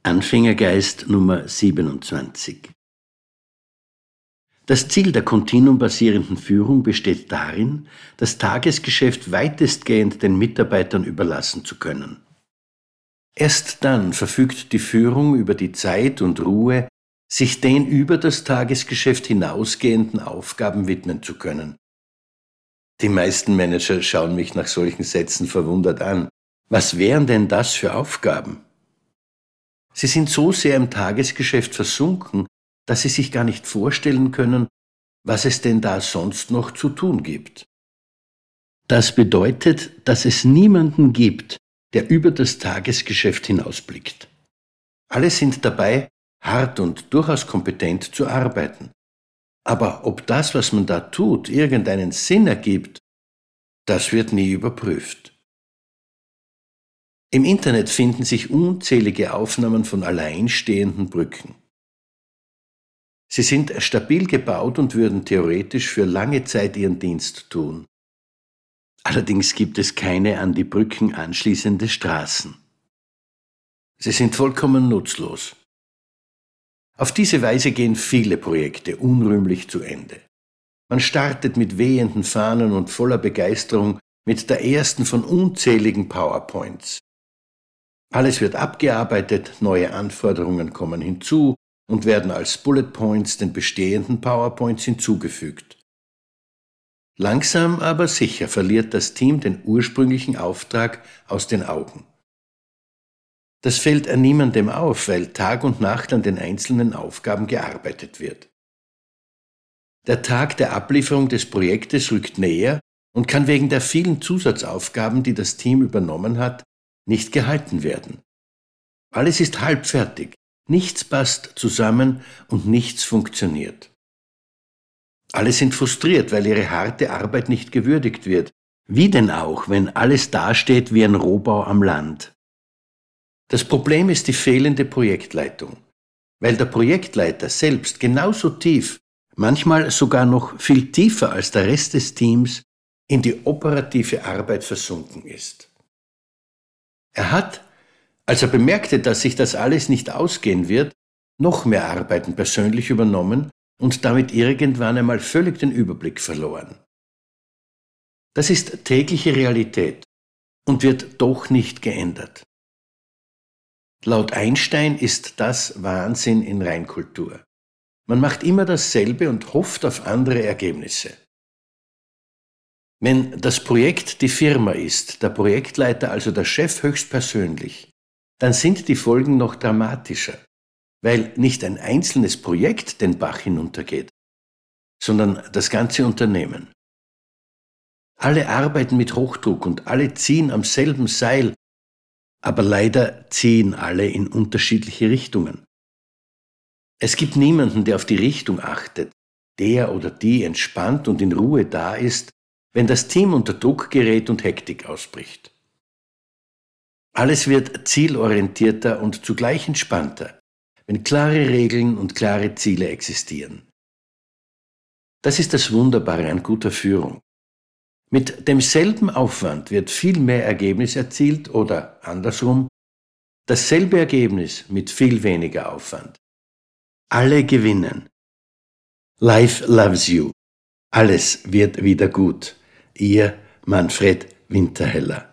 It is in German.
Anfängergeist Nummer 27. Das Ziel der kontinuumbasierenden Führung besteht darin, das Tagesgeschäft weitestgehend den Mitarbeitern überlassen zu können. Erst dann verfügt die Führung über die Zeit und Ruhe, sich den über das Tagesgeschäft hinausgehenden Aufgaben widmen zu können. Die meisten Manager schauen mich nach solchen Sätzen verwundert an. Was wären denn das für Aufgaben? Sie sind so sehr im Tagesgeschäft versunken, dass sie sich gar nicht vorstellen können, was es denn da sonst noch zu tun gibt. Das bedeutet, dass es niemanden gibt, der über das Tagesgeschäft hinausblickt. Alle sind dabei, hart und durchaus kompetent zu arbeiten. Aber ob das, was man da tut, irgendeinen Sinn ergibt, das wird nie überprüft. Im Internet finden sich unzählige Aufnahmen von alleinstehenden Brücken. Sie sind stabil gebaut und würden theoretisch für lange Zeit ihren Dienst tun. Allerdings gibt es keine an die Brücken anschließende Straßen. Sie sind vollkommen nutzlos. Auf diese Weise gehen viele Projekte unrühmlich zu Ende. Man startet mit wehenden Fahnen und voller Begeisterung mit der ersten von unzähligen PowerPoints. Alles wird abgearbeitet, neue Anforderungen kommen hinzu und werden als Bullet Points den bestehenden PowerPoints hinzugefügt. Langsam aber sicher verliert das Team den ursprünglichen Auftrag aus den Augen. Das fällt niemandem auf, weil Tag und Nacht an den einzelnen Aufgaben gearbeitet wird. Der Tag der Ablieferung des Projektes rückt näher und kann wegen der vielen Zusatzaufgaben, die das Team übernommen hat, nicht gehalten werden. Alles ist halbfertig, nichts passt zusammen und nichts funktioniert. Alle sind frustriert, weil ihre harte Arbeit nicht gewürdigt wird. Wie denn auch, wenn alles dasteht wie ein Rohbau am Land? Das Problem ist die fehlende Projektleitung, weil der Projektleiter selbst genauso tief, manchmal sogar noch viel tiefer als der Rest des Teams, in die operative Arbeit versunken ist. Er hat, als er bemerkte, dass sich das alles nicht ausgehen wird, noch mehr Arbeiten persönlich übernommen und damit irgendwann einmal völlig den Überblick verloren. Das ist tägliche Realität und wird doch nicht geändert. Laut Einstein ist das Wahnsinn in Reinkultur. Man macht immer dasselbe und hofft auf andere Ergebnisse. Wenn das Projekt die Firma ist, der Projektleiter also der Chef höchstpersönlich, dann sind die Folgen noch dramatischer, weil nicht ein einzelnes Projekt den Bach hinuntergeht, sondern das ganze Unternehmen. Alle arbeiten mit Hochdruck und alle ziehen am selben Seil, aber leider ziehen alle in unterschiedliche Richtungen. Es gibt niemanden, der auf die Richtung achtet, der oder die entspannt und in Ruhe da ist, wenn das Team unter Druck gerät und Hektik ausbricht. Alles wird zielorientierter und zugleich entspannter, wenn klare Regeln und klare Ziele existieren. Das ist das Wunderbare an guter Führung. Mit demselben Aufwand wird viel mehr Ergebnis erzielt oder andersrum, dasselbe Ergebnis mit viel weniger Aufwand. Alle gewinnen. Life loves you. Alles wird wieder gut. Ihr Manfred Winterheller.